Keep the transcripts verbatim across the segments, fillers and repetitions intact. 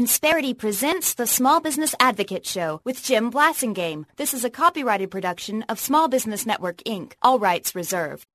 Insperity presents the Small Business Advocate Show with Jim Blasingame. This is a copyrighted production of Small Business Network, Incorporated. All rights reserved.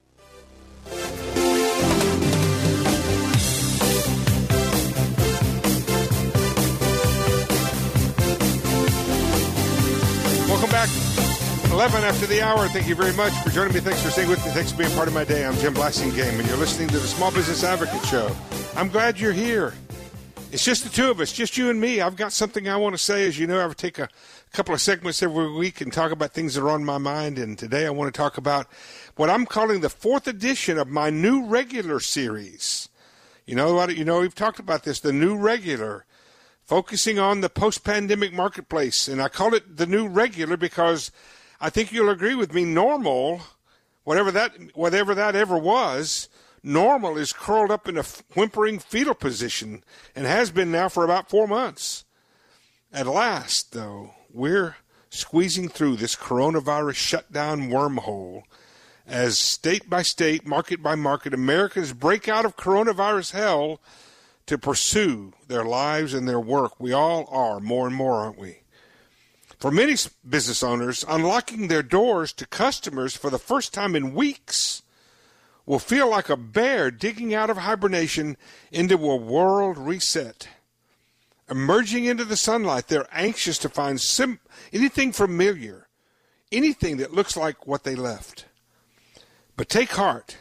Welcome back. eleven after the hour. Thank you very much for joining me. Thanks for staying with me. Thanks for being part of my day. I'm Jim Blasingame, and you're listening to the Small Business Advocate Show. I'm glad you're here. It's just the two of us, just you and me. I've got something I want to say. As you know, I take a couple of segments every week and talk about things that are on my mind. And today I want to talk about what I'm calling the fourth edition of my new regular series. You know what? You know, we've talked about this, the new regular, focusing on the post-pandemic marketplace. And I call it the new regular because I think you'll agree with me, normal, whatever that, whatever that ever was, normal is curled up in a whimpering fetal position and has been now for about four months. At last, though, we're squeezing through this coronavirus shutdown wormhole as state by state, market by market, Americans break out of coronavirus hell to pursue their lives and their work. We all are, more and more, aren't we? For many business owners, unlocking their doors to customers for the first time in weeks will feel like a bear digging out of hibernation into a world reset. Emerging into the sunlight, they're anxious to find sim- anything familiar, anything that looks like what they left. But take heart.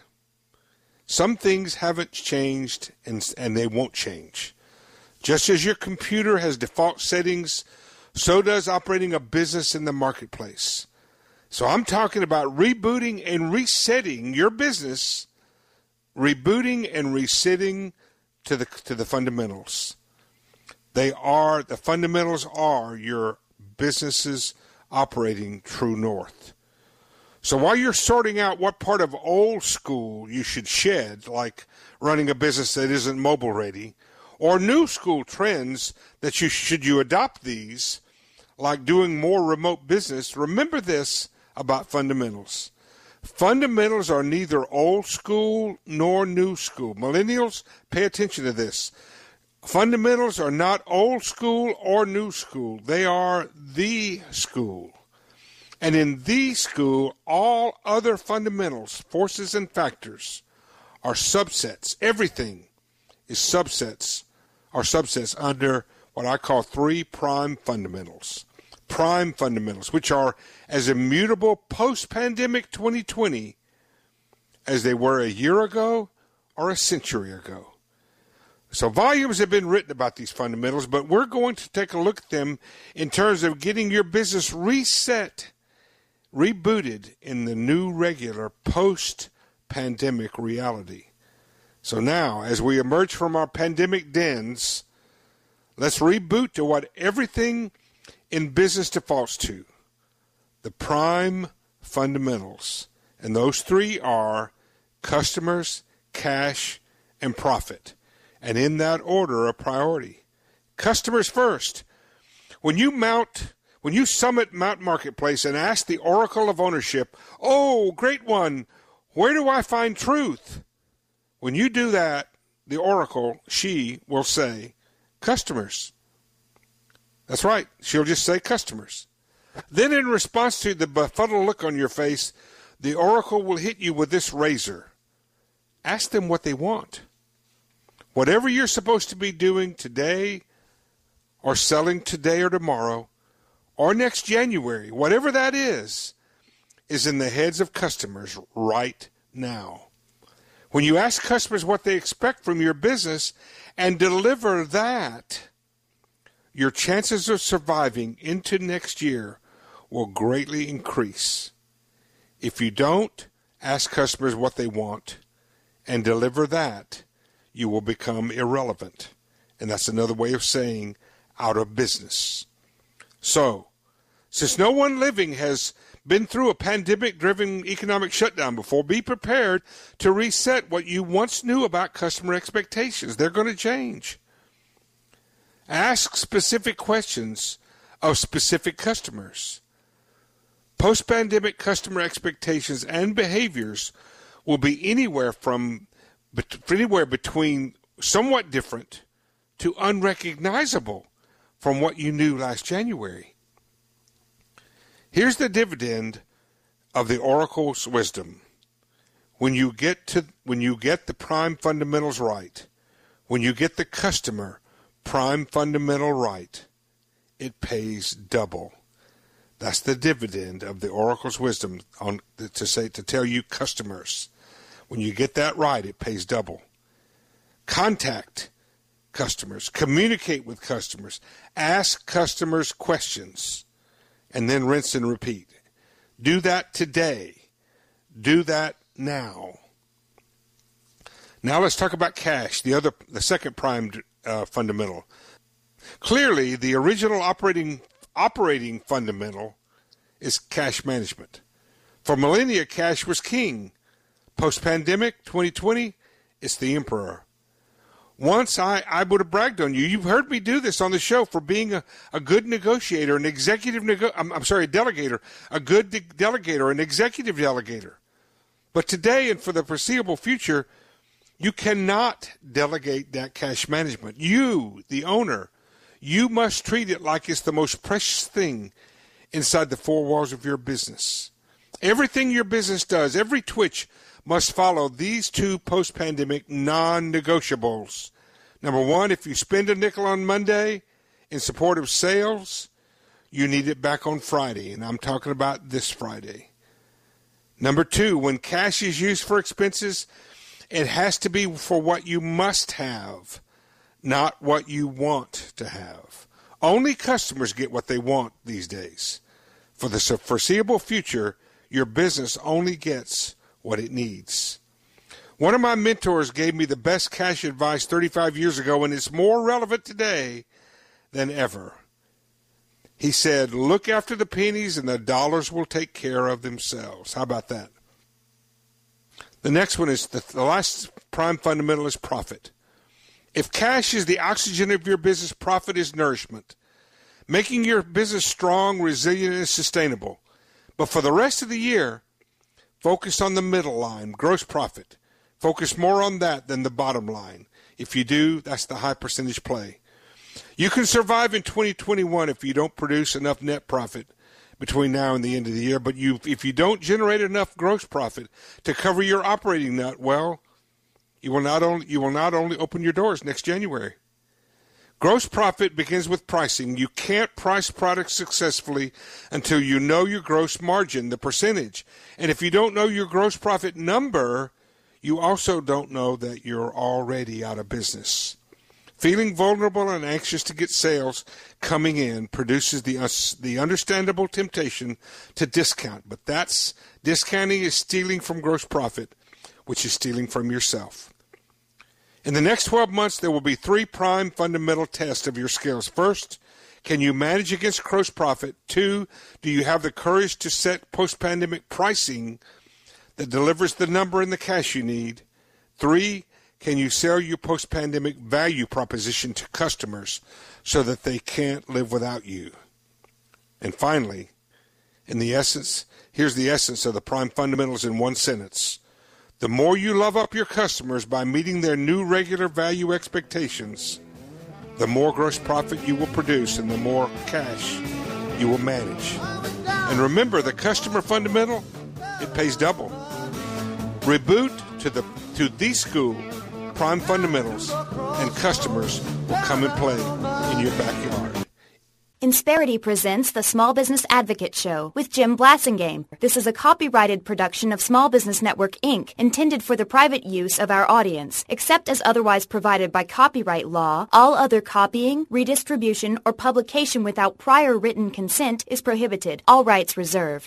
Some things haven't changed, and, and they won't change. Just as your computer has default settings, so does operating a business in the marketplace. So I'm talking about rebooting and resetting your business, rebooting and resetting to the to the fundamentals. They are, the fundamentals are your business's operating true north. So while you're sorting out what part of old school you should shed, like running a business that isn't mobile ready, or new school trends that you should you adopt these, like doing more remote business, remember this about fundamentals. Fundamentals are neither old school nor new school. Millennials, pay attention to this. Fundamentals are not old school or new school. They are the school. And in the school, all other fundamentals, forces and factors are subsets. Everything is subsets, are subsets under what I call three prime fundamentals. Prime fundamentals, which are as immutable post-pandemic twenty twenty as they were a year ago or a century ago. So volumes have been written about these fundamentals, but we're going to take a look at them in terms of getting your business reset, rebooted in the new regular post-pandemic reality. So now, as we emerge from our pandemic dens, let's reboot to what everything in business defaults to, the prime fundamentals. And those three are customers, cash, and profit. And in that order of priority. Customers first. When you mount, when you summit Mount Marketplace and ask the Oracle of Ownership, oh, great one, where do I find truth? When you do that, the Oracle, she will say, customers. That's right. She'll just say customers. Then in response to the befuddled look on your face, the Oracle will hit you with this razor. Ask them what they want. Whatever you're supposed to be doing today or selling today or tomorrow or next January, whatever that is, is in the heads of customers right now. When you ask customers what they expect from your business and deliver that, your chances of surviving into next year will greatly increase. If you don't ask customers what they want and deliver that, you will become irrelevant. And that's another way of saying out of business. So, since no one living has been through a pandemic-driven economic shutdown before, be prepared to reset what you once knew about customer expectations. They're going to change. Ask specific questions of specific customers. Post-pandemic customer expectations and behaviors will be anywhere from anywhere between somewhat different to unrecognizable from what you knew last January. Here's the dividend of the Oracle's wisdom. When you get to when you get the prime fundamentals right, when you get the customer prime fundamental right, it pays double. That's the dividend of the Oracle's wisdom on to say to tell you customers. When you get that right, it pays double. Contact customers, communicate with customers, ask customers questions, and then rinse and repeat. Do that today. Do that now. Now let's talk about cash, the other, the second prime uh, fundamental. Clearly, the original operating operating fundamental is cash management. For millennia, cash was king. Post-pandemic, twenty twenty, it's the emperor. Once I, I would have bragged on you. You've heard me do this on the show for being a, a good negotiator, an executive nego- I'm, I'm sorry, a delegator, a good de- delegator, an executive delegator. But today and for the foreseeable future, you cannot delegate that cash management. You, the owner, you must treat it like it's the most precious thing inside the four walls of your business. Everything your business does, every twitch, must follow these two post-pandemic non-negotiables. Number one, if you spend a nickel on Monday in support of sales, you need it back on Friday, and I'm talking about this Friday. Number two, when cash is used for expenses, it has to be for what you must have, not what you want to have. Only customers get what they want these days. For the foreseeable future, your business only gets what it needs. One of my mentors gave me the best cash advice thirty-five years ago, and it's more relevant today than ever. He said, look after the pennies and the dollars will take care of themselves. How about that? The next one is the, the last prime fundamental is profit. If cash is the oxygen of your business, profit is nourishment, making your business strong, resilient, and sustainable. But for the rest of the year, focus on the middle line, gross profit. Focus more on that than the bottom line. If you do, that's the high percentage play. You can survive in twenty twenty-one if you don't produce enough net profit between now and the end of the year. But you, if you don't generate enough gross profit to cover your operating nut, well, you will not only you will not only open your doors next January. Gross profit begins with pricing. You can't price products successfully until you know your gross margin, the percentage. And if you don't know your gross profit number, you also don't know that you're already out of business. Feeling vulnerable and anxious to get sales coming in produces the, uh, the understandable temptation to discount. But that's discounting is stealing from gross profit, which is stealing from yourself. In the next twelve months, there will be three prime fundamental tests of your skills. First, can you manage against gross profit? Two, do you have the courage to set post-pandemic pricing that delivers the number and the cash you need? Three, can you sell your post-pandemic value proposition to customers so that they can't live without you? And finally, in the essence, here's the essence of the prime fundamentals in one sentence. The more you love up your customers by meeting their new regular value expectations, the more gross profit you will produce and the more cash you will manage. And remember, the customer fundamental, it pays double. Reboot to the to the school, prime fundamentals, and customers will come and play in your backyard. Insperity presents the Small Business Advocate Show with Jim Blasingame. This is a copyrighted production of Small Business Network, Incorporated, intended for the private use of our audience. Except as otherwise provided by copyright law, all other copying, redistribution, or publication without prior written consent is prohibited. All rights reserved.